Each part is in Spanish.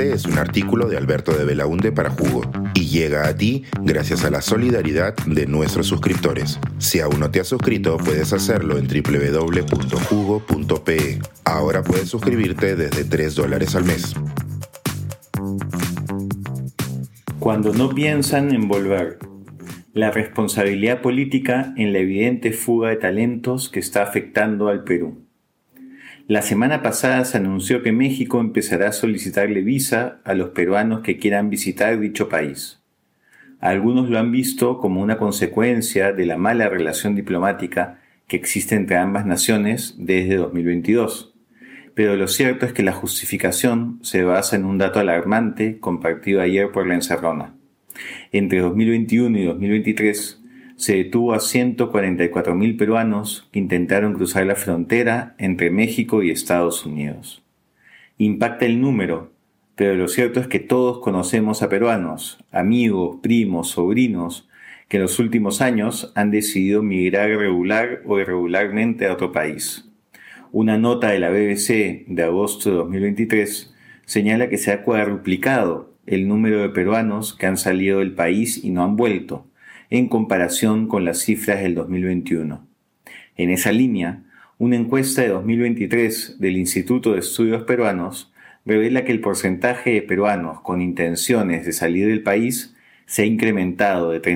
Este es un artículo de Alberto de Belaunde para Jugo y llega a ti gracias a la solidaridad de nuestros suscriptores. Si aún no te has suscrito, puedes hacerlo en www.jugo.pe. Ahora puedes suscribirte desde $3 al mes. Cuando no piensan en volver. La responsabilidad política en la evidente fuga de talentos que está afectando al Perú. La semana pasada se anunció que México empezará a solicitarle visa a los peruanos que quieran visitar dicho país. Algunos lo han visto como una consecuencia de la mala relación diplomática que existe entre ambas naciones desde 2022. Pero lo cierto es que la justificación se basa en un dato alarmante compartido ayer por La Encerrona. Entre 2021 y 2023 se detuvo a 144.000 peruanos que intentaron cruzar la frontera entre México y Estados Unidos. Impacta el número, pero lo cierto es que todos conocemos a peruanos, amigos, primos, sobrinos, que en los últimos años han decidido migrar regular o irregularmente a otro país. Una nota de la BBC de agosto de 2023 señala que se ha cuadruplicado el número de peruanos que han salido del país y no han vuelto, en comparación con las cifras del 2021. En esa línea, una encuesta de 2023 del Instituto de Estudios Peruanos revela que el porcentaje de peruanos con intenciones de salir del país se ha incrementado de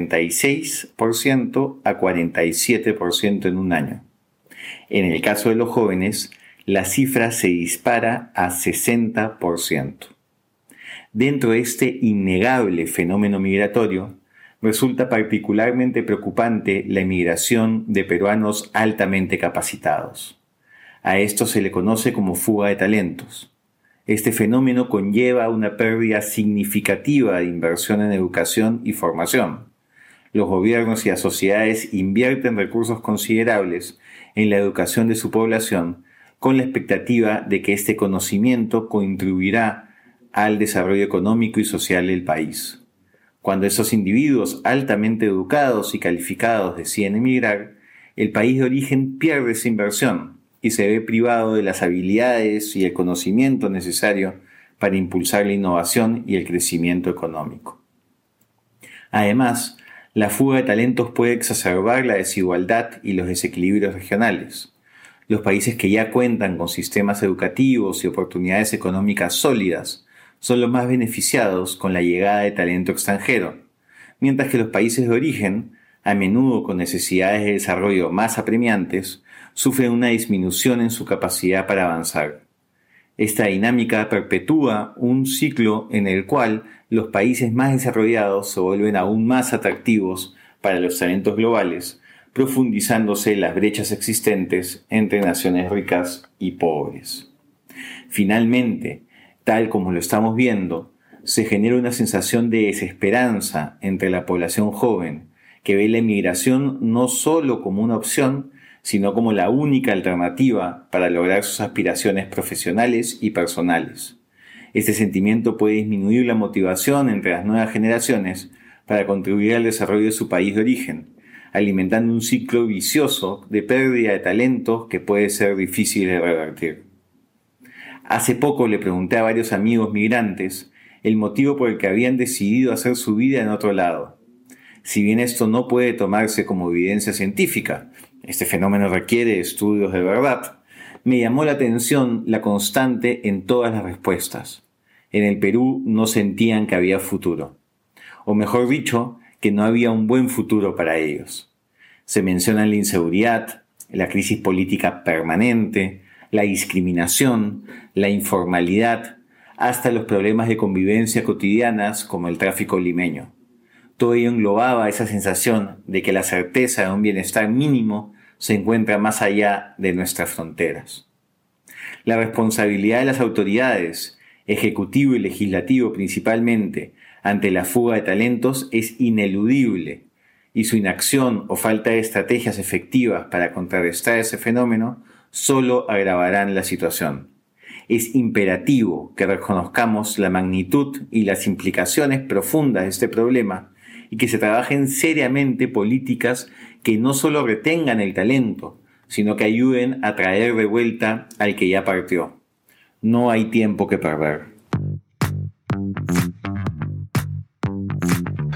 36% a 47% en un año. En el caso de los jóvenes, la cifra se dispara a 60%. Dentro de este innegable fenómeno migratorio, resulta particularmente preocupante la emigración de peruanos altamente capacitados. A esto se le conoce como fuga de talentos. Este fenómeno conlleva una pérdida significativa de inversión en educación y formación. Los gobiernos y las sociedades invierten recursos considerables en la educación de su población con la expectativa de que este conocimiento contribuirá al desarrollo económico y social del país. Cuando esos individuos altamente educados y calificados deciden emigrar, el país de origen pierde esa inversión y se ve privado de las habilidades y el conocimiento necesario para impulsar la innovación y el crecimiento económico. Además, la fuga de talentos puede exacerbar la desigualdad y los desequilibrios regionales. Los países que ya cuentan con sistemas educativos y oportunidades económicas sólidas son los más beneficiados con la llegada de talento extranjero, mientras que los países de origen, a menudo con necesidades de desarrollo más apremiantes, sufren una disminución en su capacidad para avanzar. Esta dinámica perpetúa un ciclo en el cual los países más desarrollados se vuelven aún más atractivos para los talentos globales, profundizándose las brechas existentes entre naciones ricas y pobres. Finalmente, tal como lo estamos viendo, se genera una sensación de desesperanza entre la población joven, que ve la inmigración no solo como una opción, sino como la única alternativa para lograr sus aspiraciones profesionales y personales. Este sentimiento puede disminuir la motivación entre las nuevas generaciones para contribuir al desarrollo de su país de origen, alimentando un ciclo vicioso de pérdida de talentos que puede ser difícil de revertir. Hace poco le pregunté a varios amigos migrantes el motivo por el que habían decidido hacer su vida en otro lado. Si bien esto no puede tomarse como evidencia científica, este fenómeno requiere estudios de verdad, me llamó la atención la constante en todas las respuestas. En el Perú no sentían que había futuro, o mejor dicho, que no había un buen futuro para ellos. Se mencionan la inseguridad, la crisis política permanente, la discriminación, la informalidad, hasta los problemas de convivencia cotidianas como el tráfico limeño. Todo ello englobaba esa sensación de que la certeza de un bienestar mínimo se encuentra más allá de nuestras fronteras. La responsabilidad de las autoridades, ejecutivo y legislativo principalmente, ante la fuga de talentos es ineludible, y su inacción o falta de estrategias efectivas para contrarrestar ese fenómeno solo agravarán la situación. Es imperativo que reconozcamos la magnitud y las implicaciones profundas de este problema y que se trabajen seriamente políticas que no solo retengan el talento, sino que ayuden a traer de vuelta al que ya partió. No hay tiempo que perder.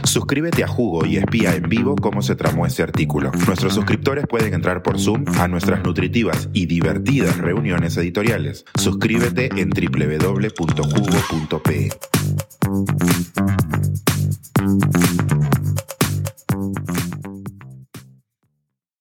Suscríbete a Jugo y espía en vivo cómo se tramó este artículo. Nuestros suscriptores pueden entrar por Zoom a nuestras nutritivas y divertidas reuniones editoriales. Suscríbete en www.jugo.pe.